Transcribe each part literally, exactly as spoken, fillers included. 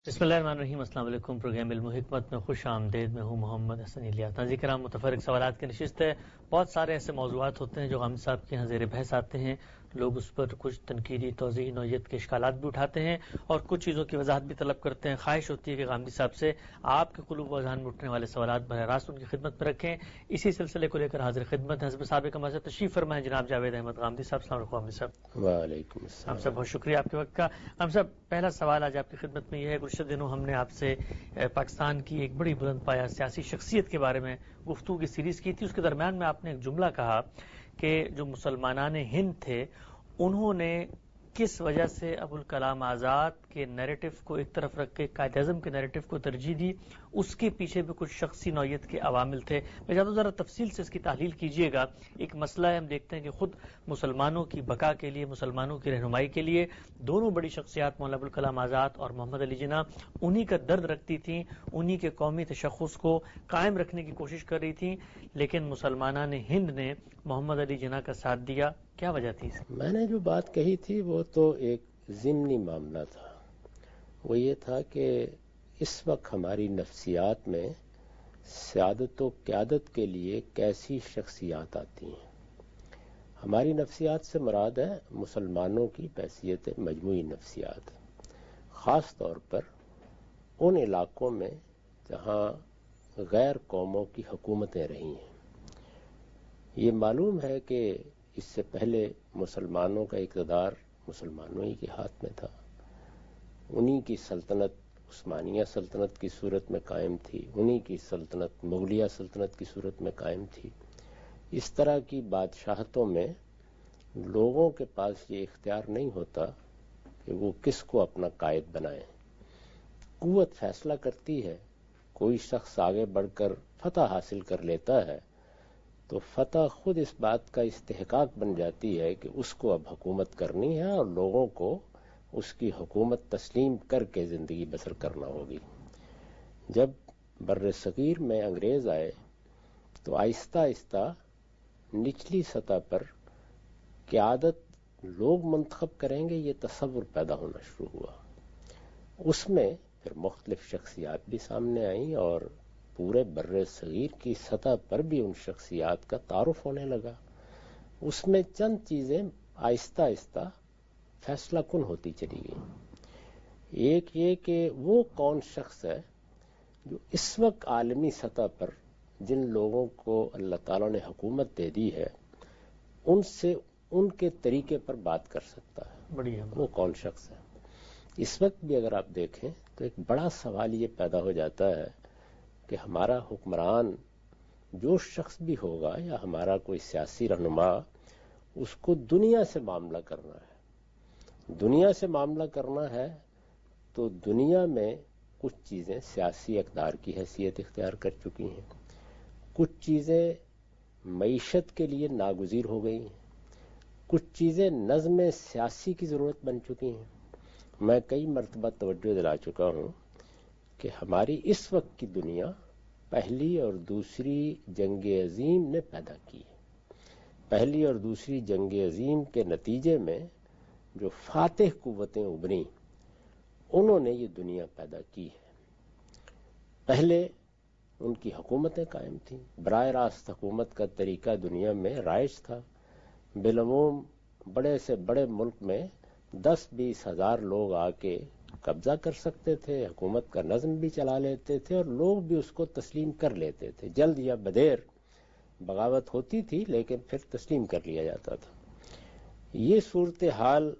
بسم اللہ الرحمن الرحیم۔ السلام علیکم۔ پروگرام علم و حکمت میں خوش آمدید۔ میں ہوں محمد حسن الیاس۔ ناظرین کرام، متفرق سوالات کی نشست ہے۔ بہت سارے ایسے موضوعات ہوتے ہیں جو غامدی صاحب کے یہاں زیر بحث آتے ہیں، لوگ اس پر کچھ تنقیدی توضیحی نوعیت کے اشکالات بھی اٹھاتے ہیں اور کچھ چیزوں کی وضاحت بھی طلب کرتے ہیں۔ خواہش ہوتی ہے کہ غامدی صاحب سے آپ کے قلوب و اذہان میں اٹھنے والے سوالات براہ راست ان کی خدمت میں رکھیں۔ اسی سلسلے کو لے کر حاضر خدمت ہیں حضرت سابق ہمارے ساتھ تشریف فرمائیں جناب جاوید احمد غامدی صاحب۔ السلام علیکم غامدی صاحب۔ وعلیکم السلام۔ ہم سب بہت شکریہ آپ کے وقت کا۔ ہم سب پہلا سوال آج آپ کی خدمت میں یہ ہے، گزشتہ دنوں ہم نے آپ سے پاکستان کی ایک بڑی بلند پایہ سیاسی شخصیت کے بارے میں گفتگو کی سیریز کی تھی۔ اس کے درمیان میں آپ نے ایک جملہ کہا کہ جو مسلمانان ہند تھے انہوں نے کس وجہ سے ابوالکلام آزاد کے نیریٹو کو ایک طرف رکھ کے قائد اعظم کے نیریٹو کو ترجیح دی، اس کے پیچھے بھی کچھ شخصی نوعیت کے عوامل تھے۔ میں چاہتا ہوں ذرا تفصیل سے اس کی تحلیل کیجئے گا۔ ایک مسئلہ ہے، ہم دیکھتے ہیں کہ خود مسلمانوں کی بقا کے لیے، مسلمانوں کی رہنمائی کے لیے دونوں بڑی شخصیات مولانا ابوالکلام آزاد اور محمد علی جناح انہی کا درد رکھتی تھیں، انہی کے قومی تشخص کو قائم رکھنے کی کوشش کر رہی تھیں، لیکن مسلمانان ہند نے محمد علی جناح کا ساتھ دیا۔ کیا وجہ تھی؟ میں نے جو بات کہی تھی وہ تو ایک ضمنی معاملہ تھا۔ وہ یہ تھا کہ اس وقت ہماری نفسیات میں سیادت و قیادت کے لیے کیسی شخصیات آتی ہیں۔ ہماری نفسیات سے مراد ہے مسلمانوں کی بحیثیت مجموعی نفسیات، خاص طور پر ان علاقوں میں جہاں غیر قوموں کی حکومتیں رہی ہیں۔ یہ معلوم ہے کہ اس سے پہلے مسلمانوں کا اقتدار مسلمانوں ہی کے ہاتھ میں تھا، انہی کی سلطنت عثمانیہ سلطنت کی صورت میں قائم تھی، انہی کی سلطنت مغلیہ سلطنت کی صورت میں قائم تھی۔ اس طرح کی بادشاہتوں میں لوگوں کے پاس یہ اختیار نہیں ہوتا کہ وہ کس کو اپنا قائد بنائیں۔ قوت فیصلہ کرتی ہے، کوئی شخص آگے بڑھ کر فتح حاصل کر لیتا ہے تو فتح خود اس بات کا استحقاق بن جاتی ہے کہ اس کو اب حکومت کرنی ہے اور لوگوں کو اس کی حکومت تسلیم کر کے زندگی بسر کرنا ہوگی۔ جب بر صغیر میں انگریز آئے تو آہستہ آہستہ نچلی سطح پر قیادت لوگ منتخب کریں گے یہ تصور پیدا ہونا شروع ہوا۔ اس میں پھر مختلف شخصیات بھی سامنے آئیں اور پورے بر صغیر کی سطح پر بھی ان شخصیات کا تعارف ہونے لگا۔ اس میں چند چیزیں آہستہ آہستہ فیصلہ کن ہوتی چلی گئیں۔ ایک یہ کہ وہ کون شخص ہے جو اس وقت عالمی سطح پر جن لوگوں کو اللہ تعالیٰ نے حکومت دے دی ہے ان سے ان کے طریقے پر بات کر سکتا ہے، بڑی وہ کون شخص ہے۔ اس وقت بھی اگر آپ دیکھیں تو ایک بڑا سوال یہ پیدا ہو جاتا ہے کہ ہمارا حکمران جو شخص بھی ہوگا یا ہمارا کوئی سیاسی رہنما، اس کو دنیا سے معاملہ کرنا ہے۔ دنیا سے معاملہ کرنا ہے تو دنیا میں کچھ چیزیں سیاسی اقدار کی حیثیت اختیار کر چکی ہیں، کچھ چیزیں معیشت کے لیے ناگزیر ہو گئی ہیں، کچھ چیزیں نظم سیاسی کی ضرورت بن چکی ہیں۔ میں کئی مرتبہ توجہ دلا چکا ہوں کہ ہماری اس وقت کی دنیا پہلی اور دوسری جنگ عظیم نے پیدا کی ہے۔ پہلی اور دوسری جنگ عظیم کے نتیجے میں جو فاتح قوتیں ابھریں انہوں نے یہ دنیا پیدا کی ہے۔ پہلے ان کی حکومتیں قائم تھیں، براہ راست حکومت کا طریقہ دنیا میں رائج تھا۔ بالعموم بڑے سے بڑے ملک میں دس بیس ہزار لوگ آ کے قبضہ کر سکتے تھے، حکومت کا نظم بھی چلا لیتے تھے اور لوگ بھی اس کو تسلیم کر لیتے تھے۔ جلد یا بدیر بغاوت ہوتی تھی لیکن پھر تسلیم کر لیا جاتا تھا۔ یہ صورتحال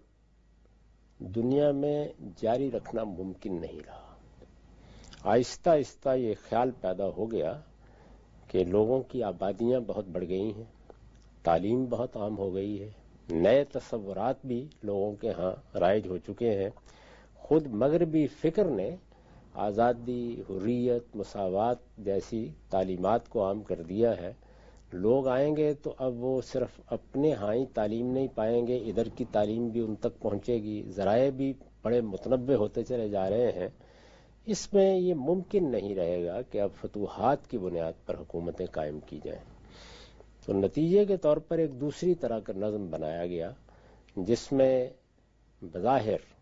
دنیا میں جاری رکھنا ممکن نہیں رہا۔ آہستہ آہستہ یہ خیال پیدا ہو گیا کہ لوگوں کی آبادیاں بہت بڑھ گئی ہیں، تعلیم بہت عام ہو گئی ہے، نئے تصورات بھی لوگوں کے ہاں رائج ہو چکے ہیں۔ خود مغربی فکر نے آزادی، حریت، مساوات جیسی تعلیمات کو عام کر دیا ہے۔ لوگ آئیں گے تو اب وہ صرف اپنے ہاں ہی تعلیم نہیں پائیں گے، ادھر کی تعلیم بھی ان تک پہنچے گی، ذرائع بھی بڑے متنوع ہوتے چلے جا رہے ہیں۔ اس میں یہ ممکن نہیں رہے گا کہ اب فتوحات کی بنیاد پر حکومتیں قائم کی جائیں۔ تو نتیجے کے طور پر ایک دوسری طرح کا نظم بنایا گیا جس میں بظاہر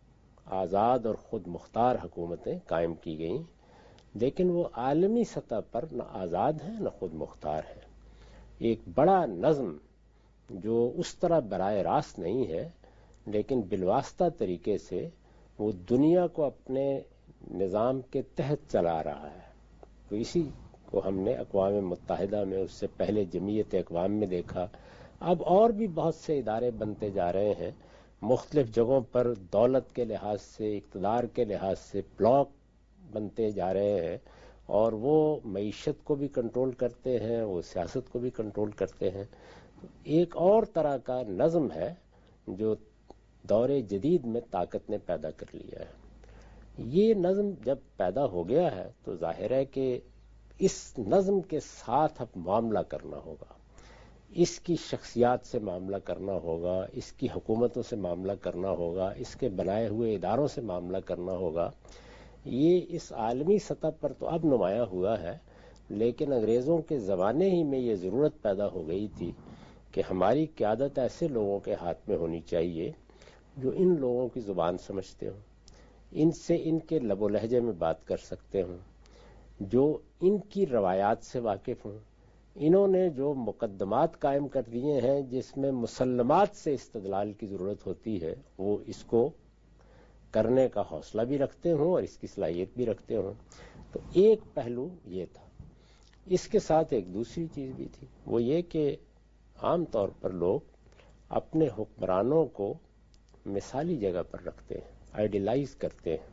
آزاد اور خود مختار حکومتیں قائم کی گئیں، لیکن وہ عالمی سطح پر نہ آزاد ہیں نہ خود مختار ہیں۔ ایک بڑا نظم جو اس طرح براہ راست نہیں ہے لیکن بالواسطہ طریقے سے وہ دنیا کو اپنے نظام کے تحت چلا رہا ہے، تو اسی کو ہم نے اقوام متحدہ میں، اس سے پہلے جمعیت اقوام میں دیکھا۔ اب اور بھی بہت سے ادارے بنتے جا رہے ہیں، مختلف جگہوں پر دولت کے لحاظ سے، اقتدار کے لحاظ سے بلاک بنتے جا رہے ہیں، اور وہ معیشت کو بھی کنٹرول کرتے ہیں، وہ سیاست کو بھی کنٹرول کرتے ہیں۔ ایک اور طرح کا نظم ہے جو دور جدید میں طاقت نے پیدا کر لیا ہے۔ یہ نظم جب پیدا ہو گیا ہے تو ظاہر ہے کہ اس نظم کے ساتھ اب معاملہ کرنا ہوگا، اس کی شخصیات سے معاملہ کرنا ہوگا، اس کی حکومتوں سے معاملہ کرنا ہوگا، اس کے بنائے ہوئے اداروں سے معاملہ کرنا ہوگا۔ یہ اس عالمی سطح پر تو اب نمایاں ہوا ہے، لیکن انگریزوں کے زمانے ہی میں یہ ضرورت پیدا ہو گئی تھی کہ ہماری قیادت ایسے لوگوں کے ہاتھ میں ہونی چاہیے جو ان لوگوں کی زبان سمجھتے ہوں، ان سے ان کے لب و لہجے میں بات کر سکتے ہوں، جو ان کی روایات سے واقف ہوں۔ انہوں نے جو مقدمات قائم کر دیے ہیں جس میں مسلمات سے استدلال کی ضرورت ہوتی ہے، وہ اس کو کرنے کا حوصلہ بھی رکھتے ہوں اور اس کی صلاحیت بھی رکھتے ہوں۔ تو ایک پہلو یہ تھا۔ اس کے ساتھ ایک دوسری چیز بھی تھی، وہ یہ کہ عام طور پر لوگ اپنے حکمرانوں کو مثالی جگہ پر رکھتے ہیں، آئیڈیلائز کرتے ہیں۔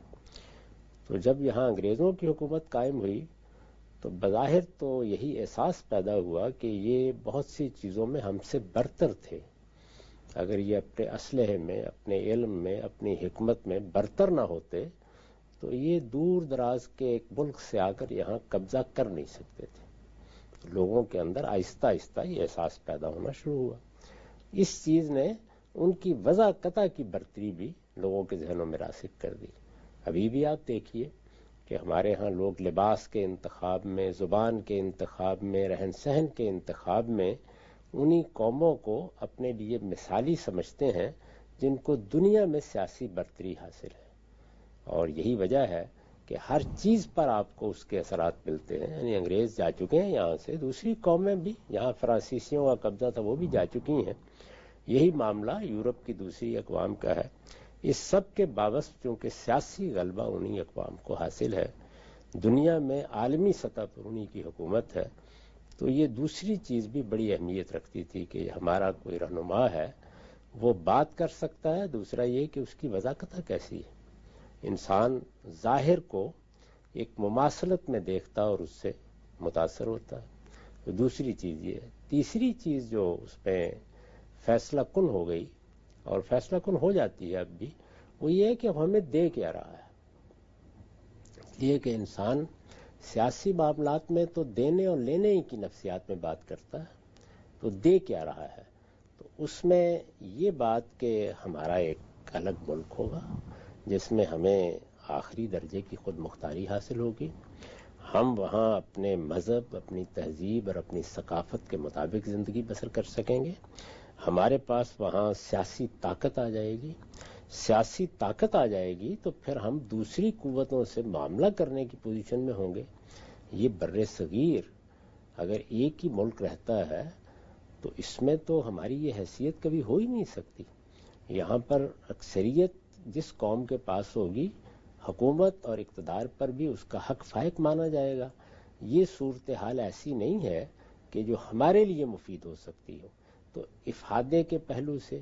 تو جب یہاں انگریزوں کی حکومت قائم ہوئی تو بظاہر تو یہی احساس پیدا ہوا کہ یہ بہت سی چیزوں میں ہم سے برتر تھے۔ اگر یہ اپنے اسلحے میں، اپنے علم میں، اپنی حکمت میں برتر نہ ہوتے تو یہ دور دراز کے ایک ملک سے آ کر یہاں قبضہ کر نہیں سکتے تھے۔ لوگوں کے اندر آہستہ آہستہ یہ احساس پیدا ہونا شروع ہوا۔ اس چیز نے ان کی وضع قطع کی برتری بھی لوگوں کے ذہنوں میں راسخ کر دی۔ ابھی بھی آپ دیکھیے کہ ہمارے ہاں لوگ لباس کے انتخاب میں، زبان کے انتخاب میں، رہن سہن کے انتخاب میں انہی قوموں کو اپنے لیے مثالی سمجھتے ہیں جن کو دنیا میں سیاسی برتری حاصل ہے، اور یہی وجہ ہے کہ ہر چیز پر آپ کو اس کے اثرات ملتے ہیں۔ یعنی انگریز جا چکے ہیں یہاں سے، دوسری قومیں بھی، یہاں فرانسیسیوں کا قبضہ تھا وہ بھی جا چکی ہیں، یہی معاملہ یورپ کی دوسری اقوام کا ہے۔ اس سب کے باوجود چونکہ سیاسی غلبہ انہی اقوام کو حاصل ہے، دنیا میں عالمی سطح پر انہی کی حکومت ہے، تو یہ دوسری چیز بھی بڑی اہمیت رکھتی تھی کہ ہمارا کوئی رہنما ہے، وہ بات کر سکتا ہے۔ دوسرا یہ کہ اس کی وضاحت کیسی ہے، انسان ظاہر کو ایک مماثلت میں دیکھتا اور اس سے متاثر ہوتا ہے۔ تو دوسری چیز یہ ہے۔ تیسری چیز جو اس میں فیصلہ کن ہو گئی اور فیصلہ کن ہو جاتی ہے اب بھی، وہ یہ ہے کہ اب ہمیں دے کیا رہا ہے۔ یہ کہ انسان سیاسی معاملات میں تو دینے اور لینے ہی کی نفسیات میں بات کرتا ہے، تو دے کیا رہا ہے؟ تو اس میں یہ بات کہ ہمارا ایک الگ ملک ہوگا جس میں ہمیں آخری درجے کی خود مختاری حاصل ہوگی، ہم وہاں اپنے مذہب، اپنی تہذیب اور اپنی ثقافت کے مطابق زندگی بسر کر سکیں گے، ہمارے پاس وہاں سیاسی طاقت آ جائے گی۔ سیاسی طاقت آ جائے گی تو پھر ہم دوسری قوتوں سے معاملہ کرنے کی پوزیشن میں ہوں گے۔ یہ بر صغیر اگر ایک ہی ملک رہتا ہے تو اس میں تو ہماری یہ حیثیت کبھی ہو ہی نہیں سکتی۔ یہاں پر اکثریت جس قوم کے پاس ہوگی، حکومت اور اقتدار پر بھی اس کا حق فائق مانا جائے گا۔ یہ صورتحال ایسی نہیں ہے کہ جو ہمارے لیے مفید ہو سکتی ہو۔ تو افادے کے پہلو سے،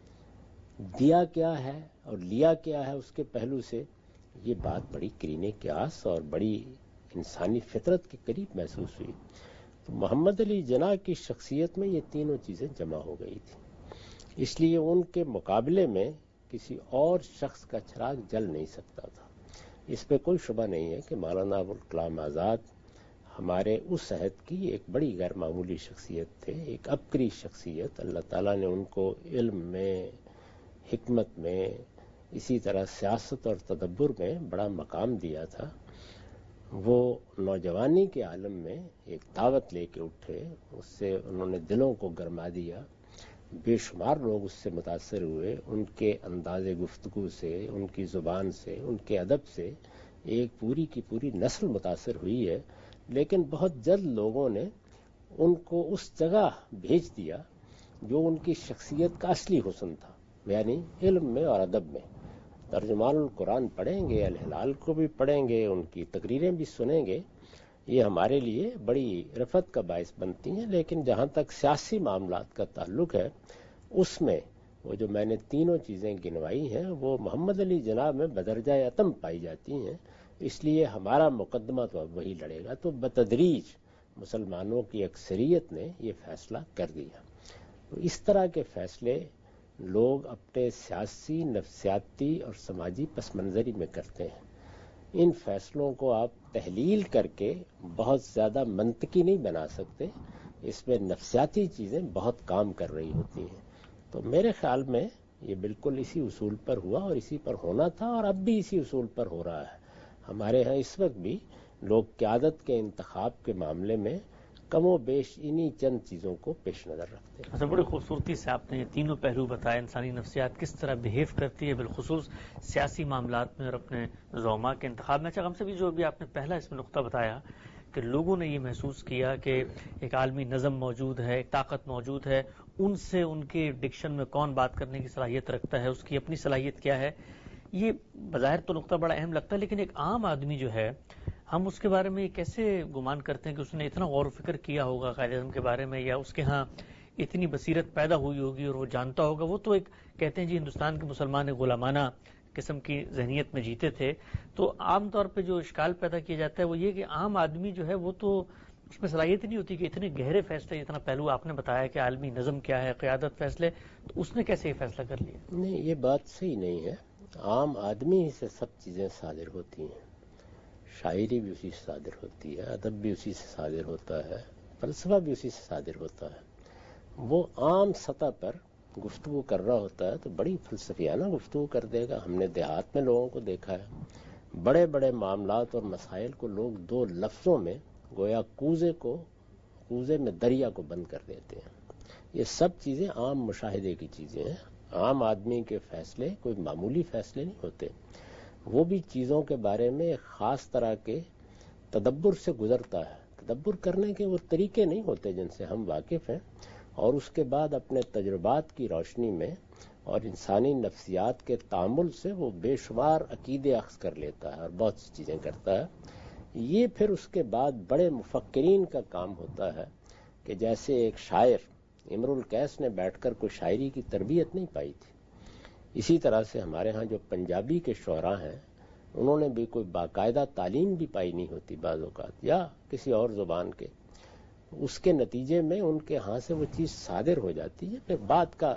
دیا کیا ہے اور لیا کیا ہے اس کے پہلو سے، یہ بات بڑی کرینِ قیاس اور بڑی انسانی فطرت کے قریب محسوس ہوئی۔ تو محمد علی جناح کی شخصیت میں یہ تینوں چیزیں جمع ہو گئی تھی، اس لیے ان کے مقابلے میں کسی اور شخص کا چراغ جل نہیں سکتا تھا۔ اس پہ کوئی شبہ نہیں ہے کہ مولانا ابوالکلام آزاد ہمارے اس عہد کی ایک بڑی غیر معمولی شخصیت تھے، ایک عبقری شخصیت۔ اللہ تعالیٰ نے ان کو علم میں، حکمت میں، اسی طرح سیاست اور تدبر میں بڑا مقام دیا تھا۔ وہ نوجوانی کے عالم میں ایک دعوت لے کے اٹھے، اس سے انہوں نے دلوں کو گرما دیا۔ بے شمار لوگ اس سے متاثر ہوئے، ان کے انداز گفتگو سے، ان کی زبان سے، ان کے ادب سے ایک پوری کی پوری نسل متاثر ہوئی ہے، لیکن بہت جلد لوگوں نے ان کو اس جگہ بھیج دیا جو ان کی شخصیت کا اصلی حسن تھا، یعنی علم میں اور ادب میں۔ ترجمان القرآن پڑھیں گے، الہلال کو بھی پڑھیں گے، ان کی تقریریں بھی سنیں گے، یہ ہمارے لیے بڑی رفعت کا باعث بنتی ہیں، لیکن جہاں تک سیاسی معاملات کا تعلق ہے اس میں وہ جو میں نے تینوں چیزیں گنوائی ہیں وہ محمد علی جناح میں بدرجہ اتم پائی جاتی ہیں، اس لیے ہمارا مقدمہ تو اب وہی لڑے گا۔ تو بتدریج مسلمانوں کی اکثریت نے یہ فیصلہ کر دیا۔ تو اس طرح کے فیصلے لوگ اپنے سیاسی، نفسیاتی اور سماجی پس منظری میں کرتے ہیں۔ ان فیصلوں کو آپ تحلیل کر کے بہت زیادہ منطقی نہیں بنا سکتے، اس میں نفسیاتی چیزیں بہت کام کر رہی ہوتی ہیں۔ تو میرے خیال میں یہ بالکل اسی اصول پر ہوا اور اسی پر ہونا تھا، اور اب بھی اسی اصول پر ہو رہا ہے۔ ہمارے ہاں اس وقت بھی لوگ قیادت کے انتخاب کے معاملے میں کم و بیش انہی چند چیزوں کو پیش نظر رکھتے ہیں۔ اچھا، بڑی خوبصورتی سے آپ نے یہ تینوں پہلو بتائے، انسانی نفسیات کس طرح بہیو کرتی ہے بالخصوص سیاسی معاملات میں اور اپنے زعماء کے انتخاب میں۔ اچھا، ہم سے بھی جو بھی آپ نے پہلا اس میں نقطہ بتایا کہ لوگوں نے یہ محسوس کیا کہ ایک عالمی نظم موجود ہے، ایک طاقت موجود ہے، ان سے ان کے ڈکشن میں کون بات کرنے کی صلاحیت رکھتا ہے، اس کی اپنی صلاحیت کیا ہے، یہ بظاہر تو نقطہ بڑا اہم لگتا ہے، لیکن ایک عام آدمی جو ہے ہم اس کے بارے میں کیسے گمان کرتے ہیں کہ اس نے اتنا غور و فکر کیا ہوگا قائد اعظم کے بارے میں، یا اس کے ہاں اتنی بصیرت پیدا ہوئی ہوگی اور وہ جانتا ہوگا۔ وہ تو ایک کہتے ہیں جی ہندوستان کے مسلمان غلامانہ قسم کی ذہنیت میں جیتے تھے۔ تو عام طور پہ جو اشکال پیدا کیا جاتا ہے وہ یہ کہ عام آدمی جو ہے وہ تو اس میں صلاحیت نہیں ہوتی کہ اتنے گہرے فیصلے، اتنا پہلو آپ نے بتایا کہ عالمی نظم کیا ہے، قیادت فیصلے، تو اس نے کیسے یہ فیصلہ کر لیا؟ نہیں، یہ بات صحیح نہیں ہے۔ عام آدمی ہی سے سب چیزیں صادر ہوتی ہیں، شاعری بھی اسی سے صادر ہوتی ہے، ادب بھی اسی سے صادر ہوتا ہے، فلسفہ بھی اسی سے صادر ہوتا ہے۔ وہ عام سطح پر گفتگو کر رہا ہوتا ہے تو بڑی فلسفیانہ گفتگو کر دے گا۔ ہم نے دیہات میں لوگوں کو دیکھا ہے، بڑے بڑے معاملات اور مسائل کو لوگ دو لفظوں میں گویا کوزے کو کوزے میں دریا کو بند کر دیتے ہیں۔ یہ سب چیزیں عام مشاہدے کی چیزیں ہیں۔ عام آدمی کے فیصلے کوئی معمولی فیصلے نہیں ہوتے، وہ بھی چیزوں کے بارے میں ایک خاص طرح کے تدبر سے گزرتا ہے۔ تدبر کرنے کے وہ طریقے نہیں ہوتے جن سے ہم واقف ہیں، اور اس کے بعد اپنے تجربات کی روشنی میں اور انسانی نفسیات کے تعامل سے وہ بے شمار عقیدے اخذ کر لیتا ہے اور بہت سی چیزیں کرتا ہے۔ یہ پھر اس کے بعد بڑے مفکرین کا کام ہوتا ہے کہ جیسے ایک شاعر امرؤ القیس نے بیٹھ کر کوئی شاعری کی تربیت نہیں پائی تھی، اسی طرح سے ہمارے ہاں جو پنجابی کے شعراء ہیں انہوں نے بھی کوئی باقاعدہ تعلیم بھی پائی نہیں ہوتی بعض اوقات، یا کسی اور زبان کے، اس کے نتیجے میں ان کے ہاں سے وہ چیز صادر ہو جاتی ہے۔ پھر بعد کا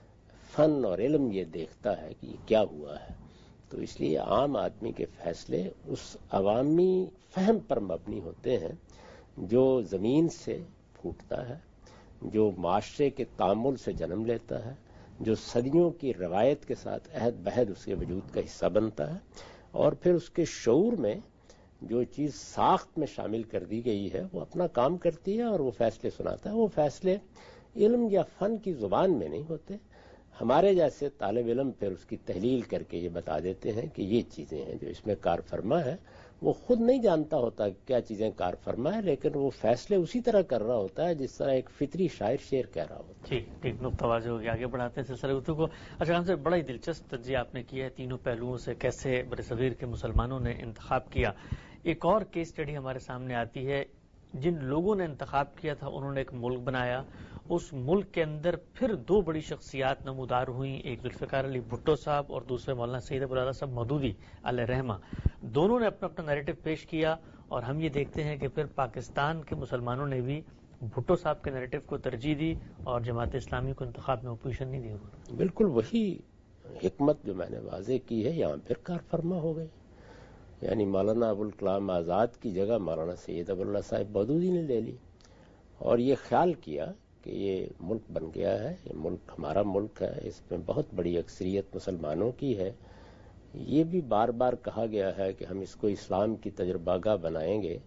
فن اور علم یہ دیکھتا ہے کہ یہ کیا ہوا ہے۔ تو اس لیے عام آدمی کے فیصلے اس عوامی فہم پر مبنی ہوتے ہیں جو زمین سے پھوٹتا ہے، جو معاشرے کے تعامل سے جنم لیتا ہے، جو صدیوں کی روایت کے ساتھ عہد بہد اس کے وجود کا حصہ بنتا ہے، اور پھر اس کے شعور میں جو چیز ساخت میں شامل کر دی گئی ہے وہ اپنا کام کرتی ہے اور وہ فیصلے سناتا ہے۔ وہ فیصلے علم یا فن کی زبان میں نہیں ہوتے، ہمارے جیسے طالب علم پھر اس کی تحلیل کر کے یہ بتا دیتے ہیں کہ یہ چیزیں ہیں جو اس میں کار فرما ہے۔ وہ خود نہیں جانتا ہوتا کہ کیا چیزیں کار فرما ہے، لیکن وہ فیصلے اسی طرح کر رہا ہوتا ہے جس طرح ایک فطری شاعر شعر کہہ رہا ہوتا ہے۔ ٹھیک ٹھیک نقطہ واضح ہو گیا، آگے بڑھاتے ہیں سلسلہ گفتگو کو۔ اچھا، ہم سے بڑا ہی دلچسپ تجزیہ آپ نے کیا ہے تینوں پہلوؤں سے، کیسے برصغیر کے مسلمانوں نے انتخاب کیا۔ ایک اور کیس اسٹڈی ہمارے سامنے آتی ہے، جن لوگوں نے انتخاب کیا تھا انہوں نے ایک ملک بنایا، اس ملک کے اندر پھر دو بڑی شخصیات نمودار ہوئیں، ایک ذوالفقار علی بھٹو صاحب اور دوسرے مولانا سید ابوالعلا صاحب مودودی علیہ رحمہ۔ دونوں نے اپنا اپنا نیریٹو پیش کیا، اور ہم یہ دیکھتے ہیں کہ پھر پاکستان کے مسلمانوں نے بھی بھٹو صاحب کے نیریٹو کو ترجیح دی اور جماعت اسلامی کو انتخاب میں اپوزیشن نہیں دی۔ بالکل وہی حکمت جو میں نے واضح کی ہے یہاں پھر کار فرما ہو گئی، یعنی مولانا ابوالکلام آزاد کی جگہ مولانا سید ابوالعلا صاحب مودودی نے لے لی، اور یہ خیال کیا کہ یہ ملک بن گیا ہے، یہ ملک ہمارا ملک ہے، اس میں بہت بڑی اکثریت مسلمانوں کی ہے۔ یہ بھی بار بار کہا گیا ہے کہ ہم اس کو اسلام کی تجربہ گاہ بنائیں گے،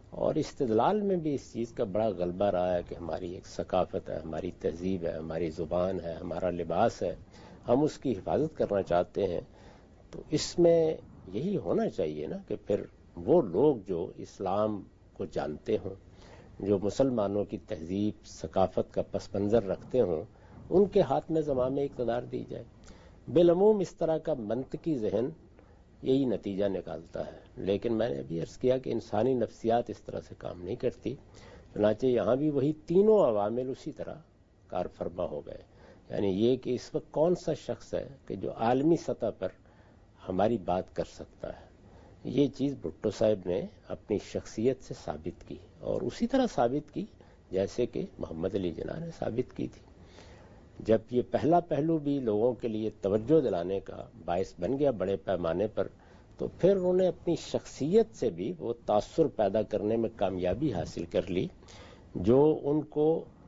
اور استدلال میں بھی اس چیز کا بڑا غلبہ رہا ہے کہ ہماری ایک ثقافت ہے، ہماری تہذیب ہے، ہماری زبان ہے، ہمارا لباس ہے، ہم اس کی حفاظت کرنا چاہتے ہیں. تو اس میں یہی ہونا چاہیے نا کہ پھر وہ لوگ جو اسلام کو جانتے ہوں، جو مسلمانوں کی تہذیب ثقافت کا پس منظر رکھتے ہوں، ان کے ہاتھ میں زمام اقتدار دی جائے. بالعموم اس طرح کا منطقی ذہن یہی نتیجہ نکالتا ہے. لیکن میں نے ابھی عرض کیا کہ انسانی نفسیات اس طرح سے کام نہیں کرتی، چنانچہ یہاں بھی وہی تینوں عوامل اسی طرح کار فرما ہو گئے. یعنی یہ کہ اس وقت کون سا شخص ہے کہ جو عالمی سطح پر ہماری بات کر سکتا ہے. یہ چیز بھٹو صاحب نے اپنی شخصیت سے ثابت کی، اور اسی طرح ثابت کی جیسے کہ محمد علی جناح نے ثابت کی تھی. جب یہ پہلا پہلو بھی لوگوں کے لیے توجہ دلانے کا باعث بن گیا بڑے پیمانے پر، تو پھر انہوں نے اپنی شخصیت سے بھی وہ تاثر پیدا کرنے میں کامیابی حاصل کر لی جو ان کو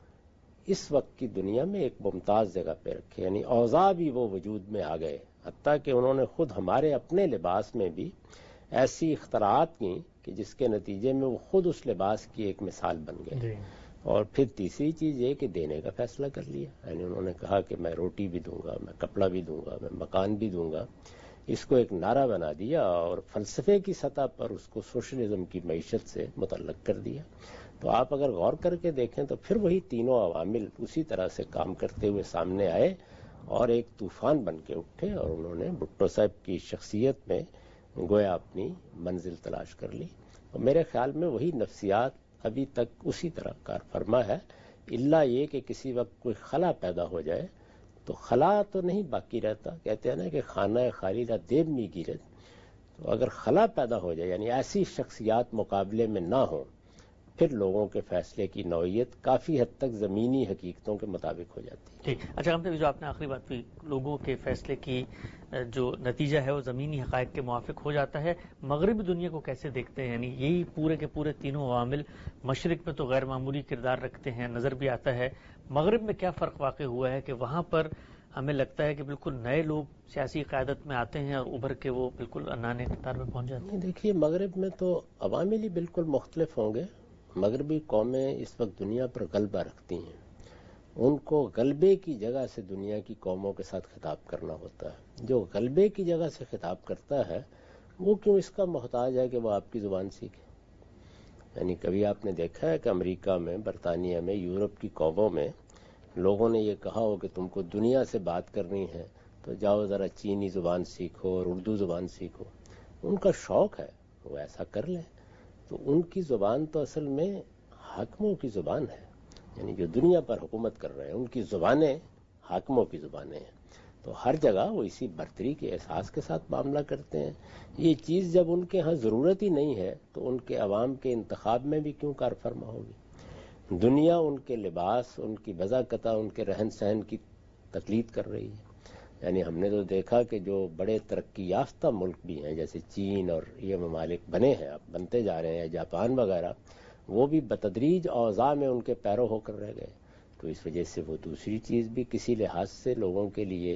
اس وقت کی دنیا میں ایک ممتاز جگہ پہ رکھے. یعنی اوضاع بھی وہ وجود میں آ گئے، حتیٰ کہ انہوں نے خود ہمارے اپنے لباس میں بھی ایسی اختراعات کی کہ جس کے نتیجے میں وہ خود اس لباس کی ایک مثال بن گئے. اور پھر تیسری چیز یہ کہ دینے کا فیصلہ کر لیا. یعنی انہوں نے کہا کہ میں روٹی بھی دوں گا، میں کپڑا بھی دوں گا، میں مکان بھی دوں گا. اس کو ایک نعرہ بنا دیا اور فلسفے کی سطح پر اس کو سوشلزم کی معیشت سے متعلق کر دیا. تو آپ اگر غور کر کے دیکھیں تو پھر وہی تینوں عوامل اسی طرح سے کام کرتے ہوئے سامنے آئے اور ایک طوفان بن کے اٹھے، اور انہوں نے بھٹو صاحب کی شخصیت میں گویا اپنی منزل تلاش کر لی. اور میرے خیال میں وہی نفسیات ابھی تک اسی طرح کار فرما ہے، الا یہ کہ کسی وقت کوئی خلا پیدا ہو جائے تو خلا تو نہیں باقی رہتا. کہتے ہیں نا کہ خانہ خالی نہ دیب می گیرد. تو اگر خلا پیدا ہو جائے یعنی ایسی شخصیات مقابلے میں نہ ہوں، پھر لوگوں کے فیصلے کی نوعیت کافی حد تک زمینی حقیقتوں کے مطابق ہو جاتی ہے. ٹھیک. اچھا ہم نے جو آپ نے آخری بات کی، لوگوں کے فیصلے کی جو نتیجہ ہے وہ زمینی حقائق کے موافق ہو جاتا ہے. مغربی دنیا کو کیسے دیکھتے ہیں؟ یعنی یہی پورے کے پورے تینوں عوامل مشرق میں تو غیر معمولی کردار رکھتے ہیں، نظر بھی آتا ہے. مغرب میں کیا فرق واقع ہوا ہے کہ وہاں پر ہمیں لگتا ہے کہ بالکل نئے لوگ سیاسی قیادت میں آتے ہیں اور ابھر کے وہ بالکل انانے کردار میں پہنچ جاتے ہیں؟ دیکھیے مغرب میں تو عوامل ہی بالکل مختلف ہوں گے. مغربی قومیں اس وقت دنیا پر غلبہ رکھتی ہیں، ان کو غلبے کی جگہ سے دنیا کی قوموں کے ساتھ خطاب کرنا ہوتا ہے. جو غلبے کی جگہ سے خطاب کرتا ہے وہ کیوں اس کا محتاج ہے کہ وہ آپ کی زبان سیکھے؟ یعنی کبھی آپ نے دیکھا ہے کہ امریکہ میں، برطانیہ میں، یورپ کی قوموں میں لوگوں نے یہ کہا ہو کہ تم کو دنیا سے بات کرنی ہے تو جاؤ ذرا چینی زبان سیکھو اور اردو زبان سیکھو. ان کا شوق ہے، وہ ایسا کر لیں. تو ان کی زبان تو اصل میں حاکموں کی زبان ہے، یعنی جو دنیا پر حکومت کر رہے ہیں ان کی زبانیں حاکموں کی زبانیں ہیں. تو ہر جگہ وہ اسی برتری کے احساس کے ساتھ معاملہ کرتے ہیں. یہ چیز جب ان کے ہاں ضرورت ہی نہیں ہے تو ان کے عوام کے انتخاب میں بھی کیوں کار فرما ہوگی؟ دنیا ان کے لباس، ان کی بضاقتہ ان کے رہن سہن کی تقلید کر رہی ہے. یعنی ہم نے تو دیکھا کہ جو بڑے ترقی یافتہ ملک بھی ہیں جیسے چین اور یہ ممالک بنے ہیں، اب بنتے جا رہے ہیں، جاپان وغیرہ، وہ بھی بتدریج اوضاع میں ان کے پیرو ہو کر رہ گئے. تو اس وجہ سے وہ دوسری چیز بھی کسی لحاظ سے لوگوں کے لیے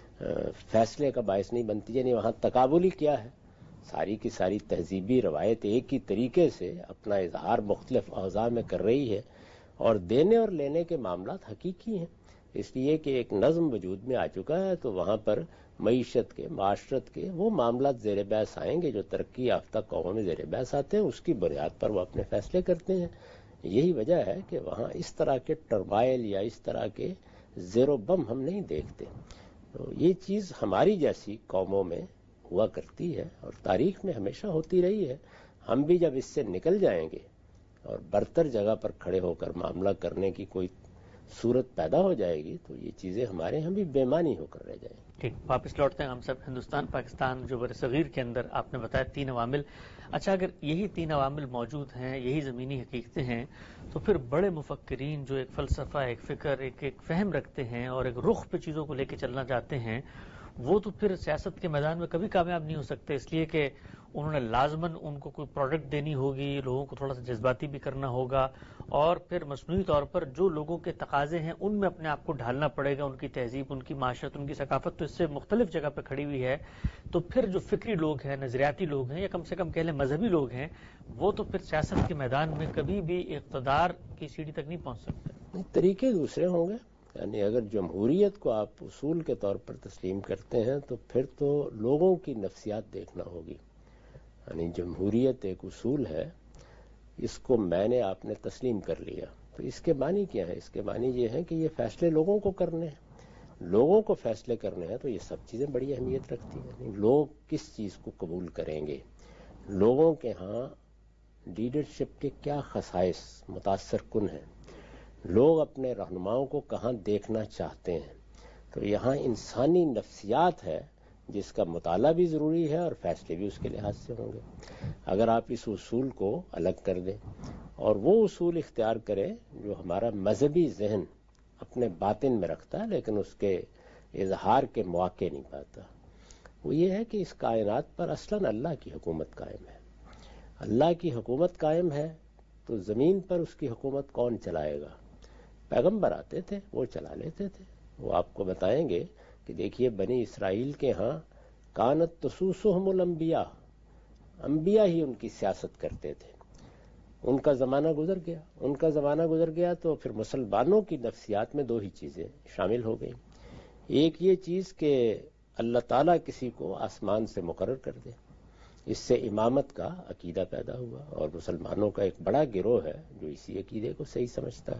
فیصلے کا باعث نہیں بنتی. یعنی وہاں تقابلی کیا ہے؟ ساری کی ساری تہذیبی روایت ایک ہی طریقے سے اپنا اظہار مختلف اوضاع میں کر رہی ہے، اور دینے اور لینے کے معاملات حقیقی ہیں. اس لیے کہ ایک نظم وجود میں آ چکا ہے تو وہاں پر معیشت کے، معاشرت کے وہ معاملات زیر بحث آئیں گے جو ترقی یافتہ قوموں میں زیر بحث آتے ہیں. اس کی بنیاد پر وہ اپنے فیصلے کرتے ہیں. یہی وجہ ہے کہ وہاں اس طرح کے ٹرمائل یا اس طرح کے زیر و بم ہم نہیں دیکھتے. تو یہ چیز ہماری جیسی قوموں میں ہوا کرتی ہے اور تاریخ میں ہمیشہ ہوتی رہی ہے. ہم بھی جب اس سے نکل جائیں گے اور برتر جگہ پر کھڑے ہو کر معاملہ کرنے کی کوئی صورت پیدا ہو جائے گی تو یہ چیزیں ہمارے ہم بھی بےمانی ہو کر رہ جائیں گی. ٹھیک، واپس لوٹتے ہیں ہم سب. ہندوستان پاکستان جو بر صغیر کے اندر آپ نے بتایا تین عوامل. اچھا اگر یہی تین عوامل موجود ہیں، یہی زمینی حقیقتیں ہیں، تو پھر بڑے مفکرین جو ایک فلسفہ، ایک فکر، ایک ایک فہم رکھتے ہیں اور ایک رخ پہ چیزوں کو لے کے چلنا چاہتے ہیں، وہ تو پھر سیاست کے میدان میں کبھی کامیاب نہیں ہو سکتے، اس لیے کہ انہوں نے لازماً ان کو کوئی پروڈکٹ دینی ہوگی، لوگوں کو تھوڑا سا جذباتی بھی کرنا ہوگا، اور پھر مصنوعی طور پر جو لوگوں کے تقاضے ہیں ان میں اپنے آپ کو ڈھالنا پڑے گا. ان کی تہذیب، ان کی معاشرت، ان کی ثقافت تو اس سے مختلف جگہ پہ کھڑی ہوئی ہے. تو پھر جو فکری لوگ ہیں، نظریاتی لوگ ہیں، یا کم سے کم کہہ لیں مذہبی لوگ ہیں، وہ تو پھر سیاست کے میدان میں کبھی بھی اقتدار کی سیڑھی تک نہیں پہنچ سکتے. طریقے دوسرے ہوں گے. یعنی اگر جمہوریت کو آپ اصول کے طور پر تسلیم کرتے ہیں تو پھر تو لوگوں کی نفسیات دیکھنا ہوگی. یعنی جمہوریت ایک اصول ہے، اس کو میں نے آپ نے تسلیم کر لیا، تو اس کے معنی کیا ہے؟ اس کے معنی یہ ہے کہ یہ فیصلے لوگوں کو کرنے ہیں، لوگوں کو فیصلے کرنے ہیں. تو یہ سب چیزیں بڑی اہمیت رکھتی ہیں. یعنی لوگ کس چیز کو قبول کریں گے، لوگوں کے ہاں لیڈرشپ کے کیا خصائص متاثر کن ہیں، لوگ اپنے رہنماؤں کو کہاں دیکھنا چاہتے ہیں. تو یہاں انسانی نفسیات ہے جس کا مطالعہ بھی ضروری ہے اور فیصلے بھی اس کے لحاظ سے ہوں گے. اگر آپ اس اصول کو الگ کر دیں اور وہ اصول اختیار کریں جو ہمارا مذہبی ذہن اپنے باطن میں رکھتا ہے لیکن اس کے اظہار کے مواقع نہیں پاتا، وہ یہ ہے کہ اس کائنات پر اصلاً اللہ کی حکومت قائم ہے. اللہ کی حکومت قائم ہے تو زمین پر اس کی حکومت کون چلائے گا؟ پیغمبر آتے تھے، وہ چلا لیتے تھے. وہ آپ کو بتائیں گے کہ دیکھیے بنی اسرائیل کے ہاں کانت تسوسہم الانبیاء، انبیاء ہی ان کی سیاست کرتے تھے. ان کا زمانہ گزر گیا ان کا زمانہ گزر گیا تو پھر مسلمانوں کی نفسیات میں دو ہی چیزیں شامل ہو گئیں. ایک یہ چیز کہ اللہ تعالیٰ کسی کو آسمان سے مقرر کر دے، اس سے امامت کا عقیدہ پیدا ہوا، اور مسلمانوں کا ایک بڑا گروہ ہے جو اسی عقیدے کو صحیح سمجھتا ہے.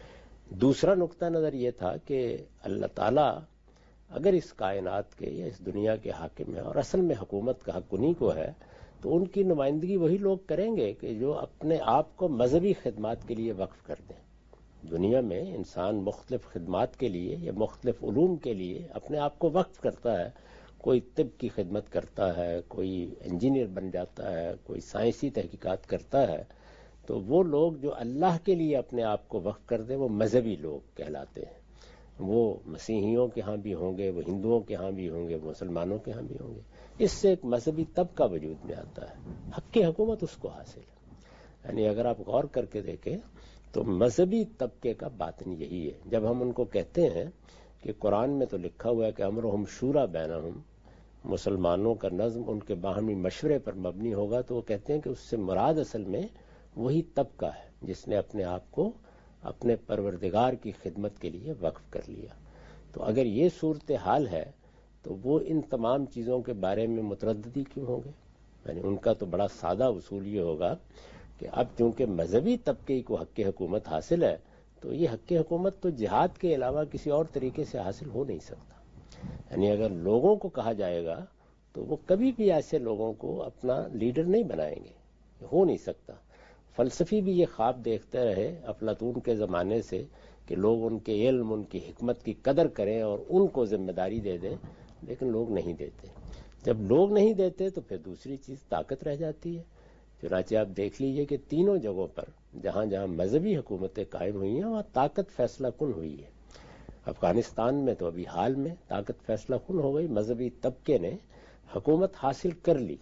دوسرا نقطہ نظر یہ تھا کہ اللہ تعالیٰ اگر اس کائنات کے یا اس دنیا کے حاکم ہے اور اصل میں حکومت کا حق انہی کو ہے، تو ان کی نمائندگی وہی لوگ کریں گے کہ جو اپنے آپ کو مذہبی خدمات کے لیے وقف کر دیں. دنیا میں انسان مختلف خدمات کے لیے یا مختلف علوم کے لیے اپنے آپ کو وقف کرتا ہے. کوئی طب کی خدمت کرتا ہے، کوئی انجینئر بن جاتا ہے، کوئی سائنسی تحقیقات کرتا ہے. تو وہ لوگ جو اللہ کے لیے اپنے آپ کو وقف کر دیں وہ مذہبی لوگ کہلاتے ہیں. وہ مسیحیوں کے ہاں بھی ہوں گے، وہ ہندوؤں کے ہاں بھی ہوں گے، وہ مسلمانوں کے ہاں بھی ہوں گے. اس سے ایک مذہبی طبقہ وجود میں آتا ہے، حق کی حکومت اس کو حاصل ہے. یعنی اگر آپ غور کر کے دیکھیں تو مذہبی طبقے کا باطن یہی ہے. جب ہم ان کو کہتے ہیں کہ قرآن میں تو لکھا ہوا ہے کہ امرہم شورا بینہم، مسلمانوں کا نظم ان کے باہمی مشورے پر مبنی ہوگا، تو وہ کہتے ہیں کہ اس سے مراد اصل میں وہی طبقہ ہے جس نے اپنے آپ کو اپنے پروردگار کی خدمت کے لیے وقف کر لیا. تو اگر یہ صورتحال ہے تو وہ ان تمام چیزوں کے بارے میں مترددی کیوں ہوں گے؟ یعنی ان کا تو بڑا سادہ اصول یہ ہوگا کہ اب چونکہ مذہبی طبقے کو حق حکومت حاصل ہے تو یہ حق حکومت تو جہاد کے علاوہ کسی اور طریقے سے حاصل ہو نہیں سکتا. یعنی اگر لوگوں کو کہا جائے گا تو وہ کبھی بھی ایسے لوگوں کو اپنا لیڈر نہیں بنائیں گے، ہو نہیں سکتا. فلسفی بھی یہ خواب دیکھتے رہے افلاطون کے زمانے سے کہ لوگ ان کے علم، ان کی حکمت کی قدر کریں اور ان کو ذمہ داری دے دیں، لیکن لوگ نہیں دیتے. جب لوگ نہیں دیتے تو پھر دوسری چیز طاقت رہ جاتی ہے. چنانچہ آپ دیکھ لیجئے کہ تینوں جگہوں پر جہاں جہاں مذہبی حکومتیں قائم ہوئی ہیں وہاں طاقت فیصلہ کن ہوئی ہے. افغانستان میں تو ابھی حال میں طاقت فیصلہ کن ہو گئی، مذہبی طبقے نے حکومت حاصل کر لی،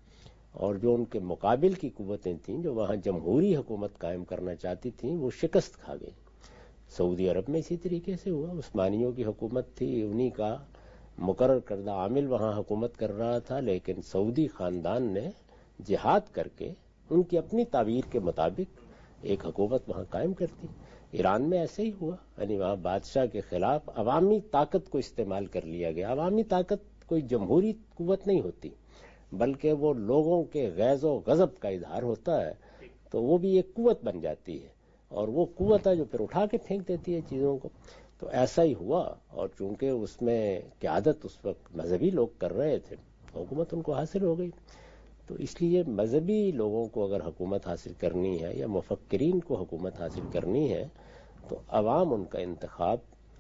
اور جو ان کے مقابل کی قوتیں تھیں جو وہاں جمہوری حکومت قائم کرنا چاہتی تھیں وہ شکست کھا گئی. سعودی عرب میں اسی طریقے سے ہوا. عثمانیوں کی حکومت تھی، انہی کا مقرر کردہ عامل وہاں حکومت کر رہا تھا، لیکن سعودی خاندان نے جہاد کر کے ان کی اپنی تعبیر کے مطابق ایک حکومت وہاں قائم کر دی. ایران میں ایسے ہی ہوا. یعنی وہاں بادشاہ کے خلاف عوامی طاقت کو استعمال کر لیا گیا. عوامی طاقت کوئی جمہوری قوت نہیں ہوتی بلکہ وہ لوگوں کے غیظ و غضب کا اظہار ہوتا ہے، تو وہ بھی ایک قوت بن جاتی ہے، اور وہ قوت ہے جو پھر اٹھا کے پھینک دیتی ہے چیزوں کو. تو ایسا ہی ہوا، اور چونکہ اس میں قیادت اس وقت مذہبی لوگ کر رہے تھے حکومت ان کو حاصل ہو گئی. تو اس لیے مذہبی لوگوں کو اگر حکومت حاصل کرنی ہے یا مفکرین کو حکومت حاصل کرنی ہے تو عوام ان کا انتخاب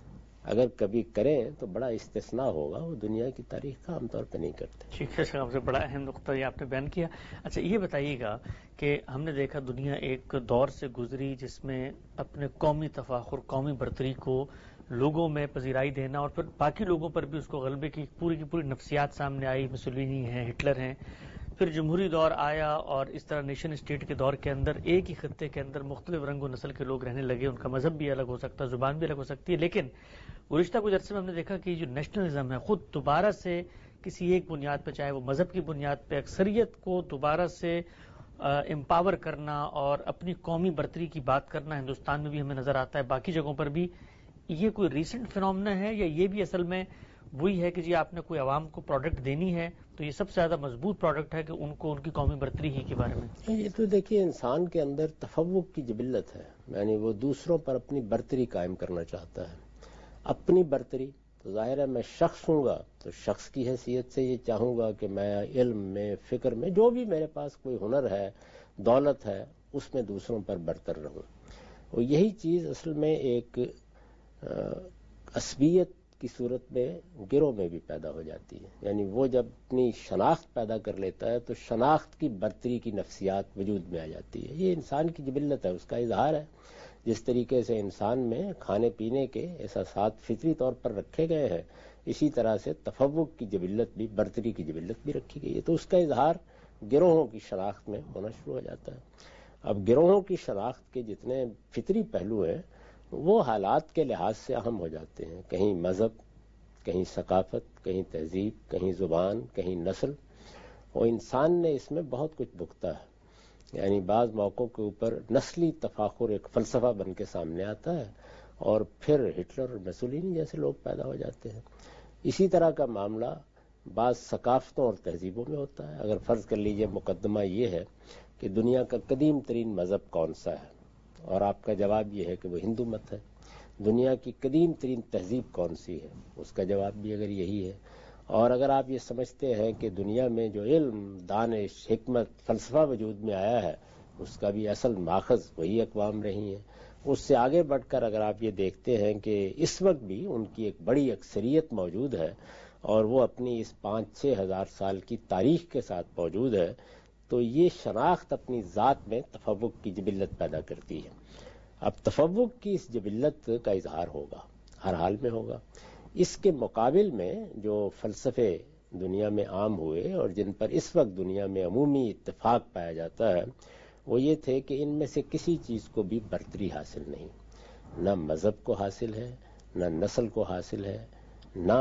اگر کبھی کریں تو بڑا استثناء ہوگا، وہ دنیا کی تاریخ کا عام طور پہ نہیں کرتے. ٹھیک ہے صاحب، سے بڑا اہم نقطہ یہ آپ نے بیان کیا. اچھا یہ بتائیے گا کہ ہم نے دیکھا دنیا ایک دور سے گزری جس میں اپنے قومی تفاخر، قومی برتری کو لوگوں میں پذیرائی دینا اور پھر باقی لوگوں پر بھی اس کو غلبے کی پوری کی پوری نفسیات سامنے آئی. مسولینی ہیں، ہٹلر ہیں. پھر جمہوری دور آیا اور اس طرح نیشن اسٹیٹ کے دور کے اندر ایک ہی خطے کے اندر مختلف رنگ و نسل کے لوگ رہنے لگے. ان کا مذہب بھی الگ ہو سکتا ہے, زبان بھی الگ ہو سکتی ہے, لیکن گزشتہ کچھ عرصے میں ہم نے دیکھا کہ جو نیشنلزم ہے خود دوبارہ سے کسی ایک بنیاد پہ, چاہے وہ مذہب کی بنیاد پہ, اکثریت کو دوبارہ سے امپاور کرنا اور اپنی قومی برتری کی بات کرنا ہندوستان میں بھی ہمیں نظر آتا ہے, باقی جگہوں پر بھی. یہ کوئی ریسنٹ فینومنا ہے یا یہ بھی اصل میں وہی ہے کہ جی آپ نے کوئی عوام کو پروڈکٹ دینی ہے تو یہ سب سے زیادہ مضبوط پروڈکٹ ہے کہ ان کو ان کی قومی برتری ہی کے بارے میں؟ یہ تو دیکھیے انسان کے اندر تفوق کی جبلت ہے, یعنی وہ دوسروں پر اپنی برتری قائم کرنا چاہتا ہے. اپنی برتری تو ظاہر ہے میں شخص ہوں گا تو شخص کی حیثیت سے یہ چاہوں گا کہ میں علم میں, فکر میں, جو بھی میرے پاس کوئی ہنر ہے, دولت ہے, اس میں دوسروں پر برتر رہوں. اور یہی چیز اصل میں ایک عصبیت کی صورت میں گروہ میں بھی پیدا ہو جاتی ہے. یعنی وہ جب اپنی شناخت پیدا کر لیتا ہے تو شناخت کی برتری کی نفسیات وجود میں آ جاتی ہے. یہ انسان کی جبلت ہے, اس کا اظہار ہے. جس طریقے سے انسان میں کھانے پینے کے احساسات فطری طور پر رکھے گئے ہیں, اسی طرح سے تفوق کی جبلت بھی, برتری کی جبلت بھی رکھی گئی ہے. تو اس کا اظہار گروہوں کی شناخت میں ہونا شروع ہو جاتا ہے. اب گروہوں کی شناخت کے جتنے فطری پہلو ہیں وہ حالات کے لحاظ سے اہم ہو جاتے ہیں. کہیں مذہب, کہیں ثقافت, کہیں تہذیب, کہیں زبان, کہیں نسل, اور انسان نے اس میں بہت کچھ بھگتا ہے. یعنی بعض موقعوں کے اوپر نسلی تفاخر ایک فلسفہ بن کے سامنے آتا ہے اور پھر ہٹلر اور مسولینی جیسے لوگ پیدا ہو جاتے ہیں. اسی طرح کا معاملہ بعض ثقافتوں اور تہذیبوں میں ہوتا ہے. اگر فرض کر لیجئے مقدمہ یہ ہے کہ دنیا کا قدیم ترین مذہب کون سا ہے, اور آپ کا جواب یہ ہے کہ وہ ہندو مت ہے. دنیا کی قدیم ترین تہذیب کون سی ہے, اس کا جواب بھی اگر یہی ہے. اور اگر آپ یہ سمجھتے ہیں کہ دنیا میں جو علم, دانش, حکمت, فلسفہ وجود میں آیا ہے اس کا بھی اصل ماخذ وہی اقوام رہی ہیں, اس سے آگے بڑھ کر اگر آپ یہ دیکھتے ہیں کہ اس وقت بھی ان کی ایک بڑی اکثریت موجود ہے اور وہ اپنی اس پانچ چھ ہزار سال کی تاریخ کے ساتھ موجود ہے, تو یہ شناخت اپنی ذات میں تفوق کی جبلت پیدا کرتی ہے. اب تفوق کی اس جبلت کا اظہار ہوگا, ہر حال میں ہوگا. اس کے مقابل میں جو فلسفے دنیا میں عام ہوئے اور جن پر اس وقت دنیا میں عمومی اتفاق پایا جاتا ہے وہ یہ تھے کہ ان میں سے کسی چیز کو بھی برتری حاصل نہیں. نہ مذہب کو حاصل ہے, نہ نسل کو حاصل ہے, نہ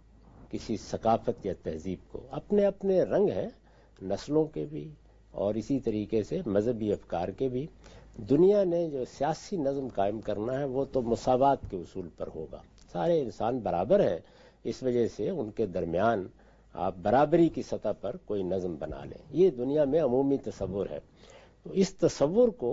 کسی ثقافت یا تہذیب کو. اپنے اپنے رنگ ہیں نسلوں کے بھی اور اسی طریقے سے مذہبی افکار کے بھی. دنیا نے جو سیاسی نظم قائم کرنا ہے وہ تو مساوات کے اصول پر ہوگا. سارے انسان برابر ہیں, اس وجہ سے ان کے درمیان آپ برابری کی سطح پر کوئی نظم بنا لیں. یہ دنیا میں عمومی تصور ہے. تو اس تصور کو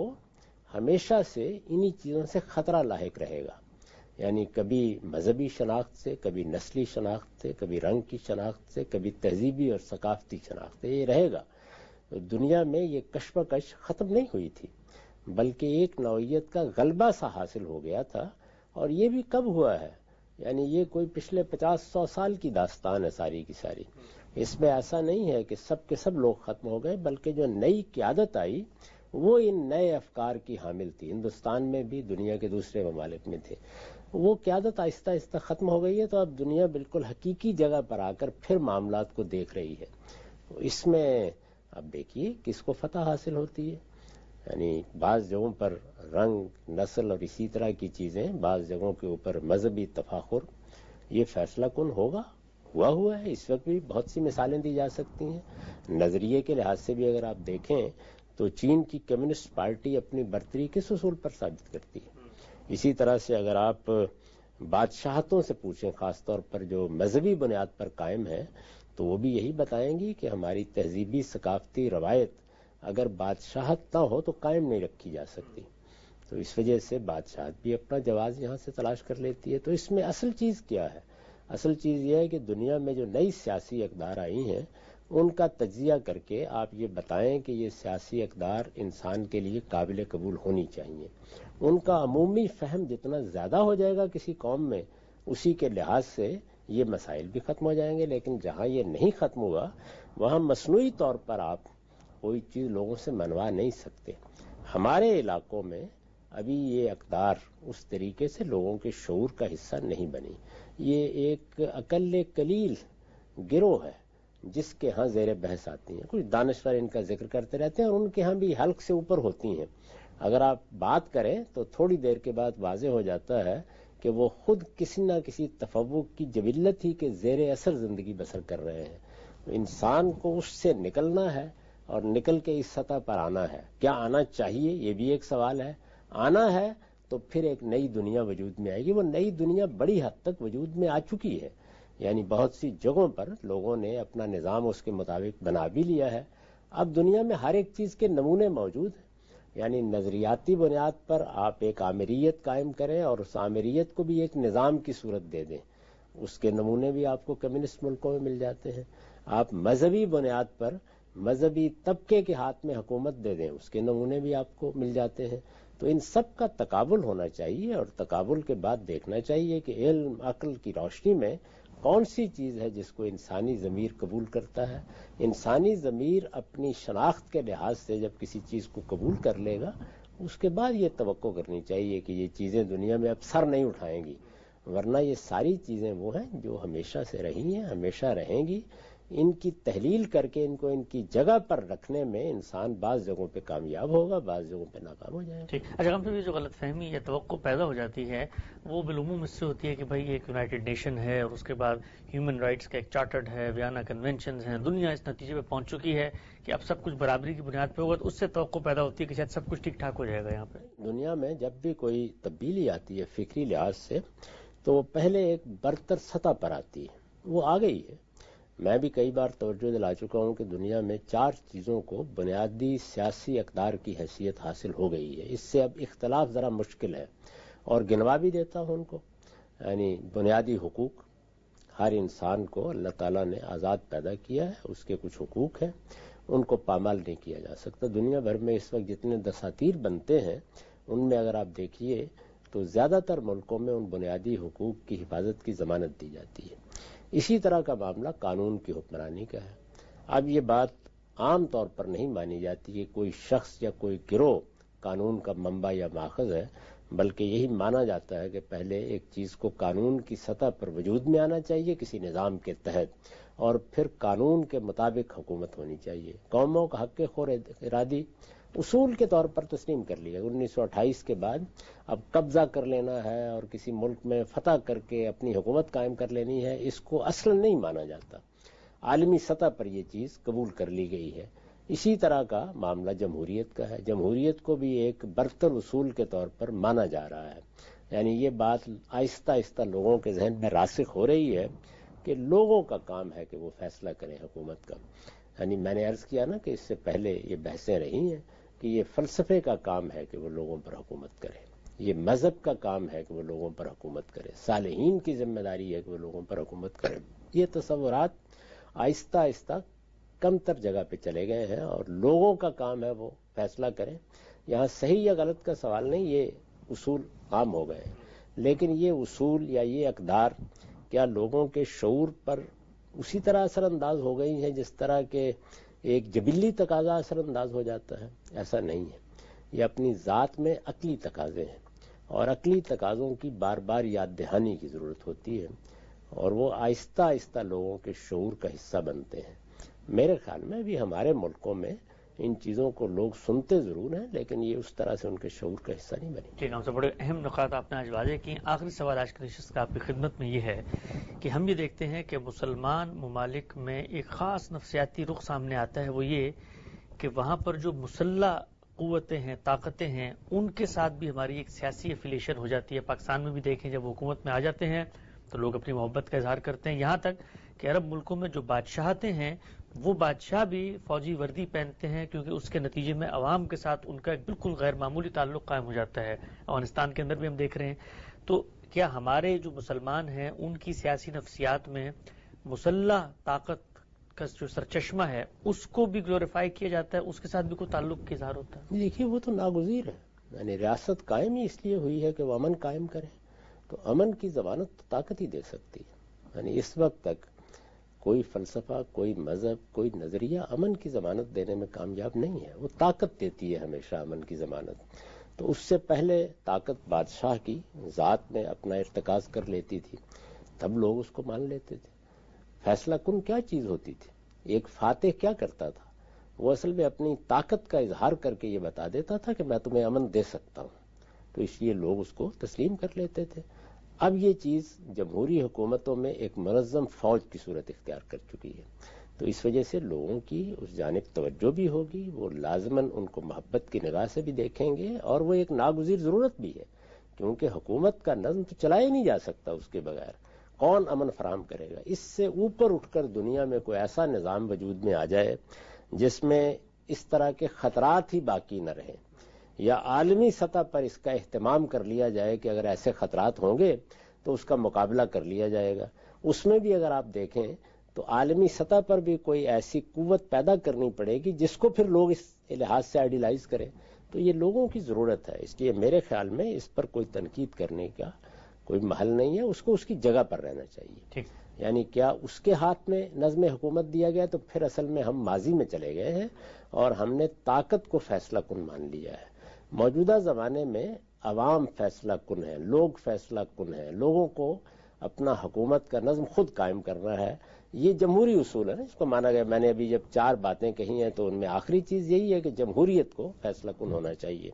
ہمیشہ سے انہی چیزوں سے خطرہ لاحق رہے گا. یعنی کبھی مذہبی شناخت سے, کبھی نسلی شناخت سے, کبھی رنگ کی شناخت سے, کبھی تہذیبی اور ثقافتی شناخت سے, یہ رہے گا. تو دنیا میں یہ کشمکش ختم نہیں ہوئی تھی بلکہ ایک نوعیت کا غلبہ سا حاصل ہو گیا تھا. اور یہ بھی کب ہوا ہے, یعنی یہ کوئی پچھلے پچاس سو سال کی داستان ہے ساری کی ساری. اس میں ایسا نہیں ہے کہ سب کے سب لوگ ختم ہو گئے, بلکہ جو نئی قیادت آئی وہ ان نئے افکار کی حامل تھی. ہندوستان میں بھی, دنیا کے دوسرے ممالک میں تھے. وہ قیادت آہستہ آہستہ ختم ہو گئی ہے, تو اب دنیا بالکل حقیقی جگہ پر آ کر پھر معاملات کو دیکھ رہی ہے. تو اس میں اب دیکھیے کس کو فتح حاصل ہوتی ہے. یعنی بعض جگہوں پر رنگ, نسل اور اسی طرح کی چیزیں, بعض جگہوں کے اوپر مذہبی تفاخر, یہ فیصلہ کن ہوگا, ہوا ہوا ہے. اس وقت بھی بہت سی مثالیں دی جا سکتی ہیں. نظریے کے لحاظ سے بھی اگر آپ دیکھیں تو چین کی کمیونسٹ پارٹی اپنی برتری کس اصول پر ثابت کرتی ہے. اسی طرح سے اگر آپ بادشاہتوں سے پوچھیں, خاص طور پر جو مذہبی بنیاد پر قائم ہے, تو وہ بھی یہی بتائیں گی کہ ہماری تہذیبی ثقافتی روایت اگر بادشاہت نہ ہو تو قائم نہیں رکھی جا سکتی. تو اس وجہ سے بادشاہت بھی اپنا جواز یہاں سے تلاش کر لیتی ہے. تو اس میں اصل چیز کیا ہے؟ اصل چیز یہ ہے کہ دنیا میں جو نئی سیاسی اقدار آئی ہیں ان کا تجزیہ کر کے آپ یہ بتائیں کہ یہ سیاسی اقدار انسان کے لیے قابل قبول ہونی چاہیے. ان کا عمومی فہم جتنا زیادہ ہو جائے گا کسی قوم میں, اسی کے لحاظ سے یہ مسائل بھی ختم ہو جائیں گے. لیکن جہاں یہ نہیں ختم ہوا وہاں مصنوعی طور پر آپ کوئی چیز لوگوں سے منوا نہیں سکتے. ہمارے علاقوں میں ابھی یہ اقدار اس طریقے سے لوگوں کے شعور کا حصہ نہیں بنی. یہ ایک اقل قلیل گروہ ہے جس کے ہاں زیر بحث آتی ہیں. کچھ دانشور ان کا ذکر کرتے رہتے ہیں اور ان کے ہاں بھی حلق سے اوپر ہوتی ہیں. اگر آپ بات کریں تو تھوڑی دیر کے بعد واضح ہو جاتا ہے کہ وہ خود کسی نہ کسی تفوق کی جبلت ہی کے زیر اثر زندگی بسر کر رہے ہیں. انسان کو اس سے نکلنا ہے اور نکل کے اس سطح پر آنا ہے. کیا آنا چاہیے یہ بھی ایک سوال ہے. آنا ہے تو پھر ایک نئی دنیا وجود میں آئے گی. وہ نئی دنیا بڑی حد تک وجود میں آ چکی ہے. یعنی بہت سی جگہوں پر لوگوں نے اپنا نظام اس کے مطابق بنا بھی لیا ہے. اب دنیا میں ہر ایک چیز کے نمونے موجود ہیں. یعنی نظریاتی بنیاد پر آپ ایک آمریت قائم کریں اور اس آمریت کو بھی ایک نظام کی صورت دے دیں. اس کے نمونے بھی آپ کو کمیونسٹ ملکوں میں مل جاتے ہیں. آپ مذہبی بنیاد پر مذہبی طبقے کے ہاتھ میں حکومت دے دیں, اس کے نمونے بھی آپ کو مل جاتے ہیں. تو ان سب کا تقابل ہونا چاہیے اور تقابل کے بعد دیکھنا چاہیے کہ علم عقل کی روشنی میں کون سی چیز ہے جس کو انسانی ضمیر قبول کرتا ہے. انسانی ضمیر اپنی شناخت کے لحاظ سے جب کسی چیز کو قبول کر لے گا اس کے بعد یہ توقع کرنی چاہیے کہ یہ چیزیں دنیا میں اب سر نہیں اٹھائیں گی, ورنہ یہ ساری چیزیں وہ ہیں جو ہمیشہ سے رہی ہیں, ہمیشہ رہیں گی. ان کی تحلیل کر کے ان کو ان کی جگہ پر رکھنے میں انسان بعض جگہوں پہ کامیاب ہوگا, بعض جگہوں پہ ناکام ہو جائے گا. ٹھیک. اچھا, ہم سے یہ جو غلط فہمی یا توقع پیدا ہو جاتی ہے وہ بالعموم اس سے ہوتی ہے کہ بھائی ایک یونائٹڈ نیشن ہے اور اس کے بعد ہیومن رائٹس کا ایک چارٹرڈ ہے, ویانا کنونشنز ہیں, دنیا اس نتیجے پہ پہنچ چکی ہے کہ اب سب کچھ برابری کی بنیاد پہ ہوگا, تو اس سے توقع پیدا ہوتی ہے کہ شاید سب کچھ ٹھیک ٹھاک ہو جائے گا. یہاں پہ دنیا میں جب بھی کوئی تبدیلی آتی ہے فکری لحاظ سے تو وہ پہلے ایک برتر سطح پر آتی ہے. وہ آ گئی ہے. میں بھی کئی بار توجہ دلا چکا ہوں کہ دنیا میں چار چیزوں کو بنیادی سیاسی اقدار کی حیثیت حاصل ہو گئی ہے. اس سے اب اختلاف ذرا مشکل ہے اور گنوا بھی دیتا ہوں ان کو. یعنی بنیادی حقوق, ہر انسان کو اللہ تعالیٰ نے آزاد پیدا کیا ہے, اس کے کچھ حقوق ہیں, ان کو پامال نہیں کیا جا سکتا. دنیا بھر میں اس وقت جتنے دساتیر بنتے ہیں ان میں اگر آپ دیکھیے تو زیادہ تر ملکوں میں ان بنیادی حقوق کی حفاظت کی ضمانت دی جاتی ہے. اسی طرح کا معاملہ قانون کی حکمرانی کا ہے. اب یہ بات عام طور پر نہیں مانی جاتی کہ کوئی شخص یا کوئی گروہ قانون کا منبع یا ماخذ ہے, بلکہ یہی مانا جاتا ہے کہ پہلے ایک چیز کو قانون کی سطح پر وجود میں آنا چاہیے کسی نظام کے تحت, اور پھر قانون کے مطابق حکومت ہونی چاہیے. قوموں کا حق خور ارادی اصول کے طور پر تسلیم کر لیا. انیس سو اٹھائیس کے بعد اب قبضہ کر لینا ہے اور کسی ملک میں فتح کر کے اپنی حکومت قائم کر لینی ہے, اس کو اصل نہیں مانا جاتا. عالمی سطح پر یہ چیز قبول کر لی گئی ہے. اسی طرح کا معاملہ جمہوریت کا ہے. جمہوریت کو بھی ایک برتر اصول کے طور پر مانا جا رہا ہے. یعنی یہ بات آہستہ آہستہ لوگوں کے ذہن میں راسخ ہو رہی ہے کہ لوگوں کا کام ہے کہ وہ فیصلہ کریں حکومت کا. یعنی میں نے عرض کیا نا کہ اس سے پہلے یہ بحثیں رہی ہیں کہ یہ فلسفے کا کام ہے کہ وہ لوگوں پر حکومت کرے, یہ مذہب کا کام ہے کہ وہ لوگوں پر حکومت کرے, صالحین کی ذمہ داری ہے کہ وہ لوگوں پر حکومت کرے. یہ تصورات آہستہ آہستہ کم تر جگہ پہ چلے گئے ہیں اور لوگوں کا کام ہے وہ فیصلہ کریں. یہاں صحیح یا غلط کا سوال نہیں, یہ اصول عام ہو گئے ہیں. لیکن یہ اصول یا یہ اقدار کیا لوگوں کے شعور پر اسی طرح اثر انداز ہو گئی ہیں جس طرح کہ ایک جبلی تقاضا اثر انداز ہو جاتا ہے؟ ایسا نہیں ہے. یہ اپنی ذات میں عقلی تقاضے ہیں اور عقلی تقاضوں کی بار بار یاد دہانی کی ضرورت ہوتی ہے اور وہ آہستہ آہستہ لوگوں کے شعور کا حصہ بنتے ہیں. میرے خیال میں بھی ہمارے ملکوں میں ان چیزوں کو لوگ سنتے ضرور ہیں لیکن یہ اس طرح سے ان کے شعور کا حصہ نہیں بنے. ٹھیک ہے, بڑے اہم نکات آپ نے آج واضح کی. آخری سوال آج کی نشست کا آپ کی خدمت میں یہ ہے کہ ہم یہ دیکھتے ہیں کہ مسلمان ممالک میں ایک خاص نفسیاتی رخ سامنے آتا ہے, وہ یہ کہ وہاں پر جو مسلح قوتیں ہیں, طاقتیں ہیں, ان کے ساتھ بھی ہماری ایک سیاسی افیلیشن ہو جاتی ہے. پاکستان میں بھی دیکھیں جب حکومت میں آ جاتے ہیں تو لوگ اپنی محبت کا اظہار کرتے ہیں, یہاں تک کہ عرب ملکوں میں جو بادشاہتے ہیں وہ بادشاہ بھی فوجی وردی پہنتے ہیں کیونکہ اس کے نتیجے میں عوام کے ساتھ ان کا ایک بالکل غیر معمولی تعلق قائم ہو جاتا ہے. افغانستان کے اندر بھی ہم دیکھ رہے ہیں. تو کیا ہمارے جو مسلمان ہیں ان کی سیاسی نفسیات میں مسلح طاقت کا جو سرچشمہ ہے اس کو بھی گلوریفائی کیا جاتا ہے, اس کے ساتھ بھی کوئی تعلق کا اظہار ہوتا ہے؟ دیکھیے وہ تو ناگزیر ہے. یعنی ریاست قائم ہی اس لیے ہوئی ہے کہ وہ امن قائم کرے, تو امن کی ضمانت تو طاقت ہی دے سکتی ہے. یعنی اس وقت تک کوئی فلسفہ, کوئی مذہب, کوئی نظریہ امن کی ضمانت دینے میں کامیاب نہیں ہے. وہ طاقت دیتی ہے ہمیشہ امن کی ضمانت. تو اس سے پہلے طاقت بادشاہ کی ذات میں اپنا ارتکاز کر لیتی تھی, تب لوگ اس کو مان لیتے تھے. فیصلہ کن کیا چیز ہوتی تھی؟ ایک فاتح کیا کرتا تھا؟ وہ اصل میں اپنی طاقت کا اظہار کر کے یہ بتا دیتا تھا کہ میں تمہیں امن دے سکتا ہوں، تو اس لیے لوگ اس کو تسلیم کر لیتے تھے۔ اب یہ چیز جمہوری حکومتوں میں ایک منظم فوج کی صورت اختیار کر چکی ہے، تو اس وجہ سے لوگوں کی اس جانب توجہ بھی ہوگی، وہ لازماً ان کو محبت کی نگاہ سے بھی دیکھیں گے، اور وہ ایک ناگزیر ضرورت بھی ہے، کیونکہ حکومت کا نظم تو چلایا نہیں جا سکتا اس کے بغیر۔ کون امن فراہم کرے گا؟ اس سے اوپر اٹھ کر دنیا میں کوئی ایسا نظام وجود میں آ جائے جس میں اس طرح کے خطرات ہی باقی نہ رہیں، یا عالمی سطح پر اس کا اہتمام کر لیا جائے کہ اگر ایسے خطرات ہوں گے تو اس کا مقابلہ کر لیا جائے گا۔ اس میں بھی اگر آپ دیکھیں تو عالمی سطح پر بھی کوئی ایسی قوت پیدا کرنی پڑے گی جس کو پھر لوگ اس لحاظ سے آئیڈیلائز کریں، تو یہ لوگوں کی ضرورت ہے۔ اس لیے میرے خیال میں اس پر کوئی تنقید کرنے کا کوئی محل نہیں ہے، اس کو اس کی جگہ پر رہنا چاہیے۔ یعنی کیا اس کے ہاتھ میں نظم حکومت دیا گیا تو پھر اصل میں ہم ماضی میں چلے گئے ہیں اور ہم نے طاقت کو فیصلہ کن مان لیا ہے۔ موجودہ زمانے میں عوام فیصلہ کن ہے، لوگ فیصلہ کن ہیں، لوگوں کو اپنا حکومت کا نظم خود قائم کرنا ہے۔ یہ جمہوری اصول ہے، اس کو مانا گیا۔ میں نے ابھی جب چار باتیں کہی ہیں تو ان میں آخری چیز یہی ہے کہ جمہوریت کو فیصلہ کن ہونا چاہیے۔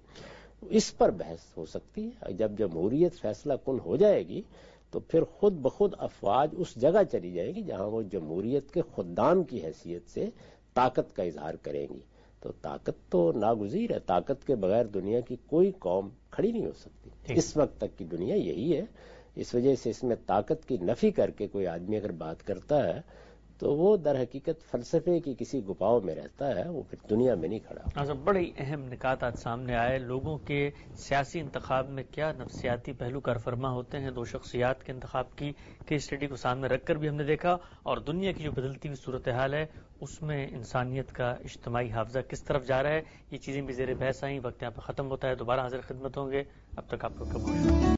اس پر بحث ہو سکتی ہے۔ جب جمہوریت فیصلہ کن ہو جائے گی تو پھر خود بخود افواج اس جگہ چلی جائیں گی جہاں وہ جمہوریت کے خدام کی حیثیت سے طاقت کا اظہار کریں گی۔ تو طاقت تو ناگزیر ہے، طاقت کے بغیر دنیا کی کوئی قوم کھڑی نہیں ہو سکتی۔ اس وقت تک کی دنیا یہی ہے، اس وجہ سے اس میں طاقت کی نفی کر کے کوئی آدمی اگر بات کرتا ہے تو وہ در حقیقت فلسفے کی کسی گپاؤ میں رہتا ہے، وہ پھر دنیا میں نہیں کھڑا۔ آج بڑے اہم نکات آج سامنے آئے، لوگوں کے سیاسی انتخاب میں کیا نفسیاتی پہلو کار فرما ہوتے ہیں۔ دو شخصیات کے انتخاب کی کیس اسٹڈی کو سامنے رکھ کر بھی ہم نے دیکھا، اور دنیا کی جو بدلتی ہوئی صورتحال ہے اس میں انسانیت کا اجتماعی حافظہ کس طرف جا رہا ہے، یہ چیزیں بھی زیر بحث آئیں۔ وقت یہاں پہ ختم ہوتا ہے، دوبارہ حاضر خدمت ہوں گے، اب تک آپ کو